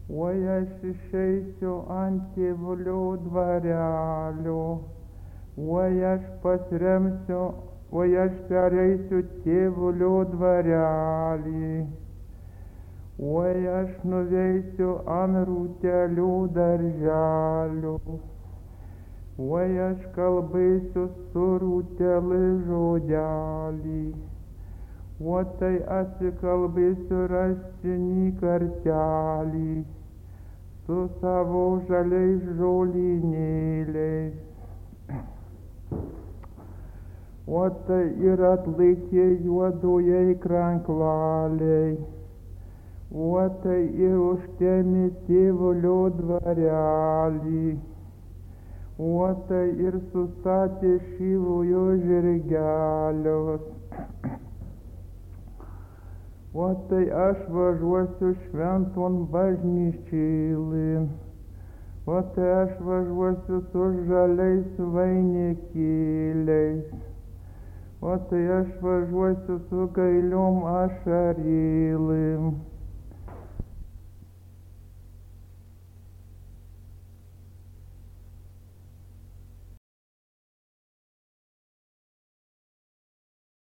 Oi, aš išeisiu ant tėvulio dvarelio, oi, aš pasiremsiu, oi, aš pereisiu tėvulio dvarelį, oi, aš nuveisiu ant rūtelių darželio, oi, aš kalbėsiu su rūteli žodelį, o tai atsikalbėsiu raštinį kartelį su savo žaliais žolynėliais. O tai ir atlaikė juodojai kranklaliai, o tai ir užtemė tėvulio dvarelį, o tai ir sustatė šyvojo žirgelius. O tai aš važiuosiu šventon bažnyčėlin, o tai aš važiuosiu su žaliais vainikėliais, o tai aš važiuosiu su gailiom ašarėlėm.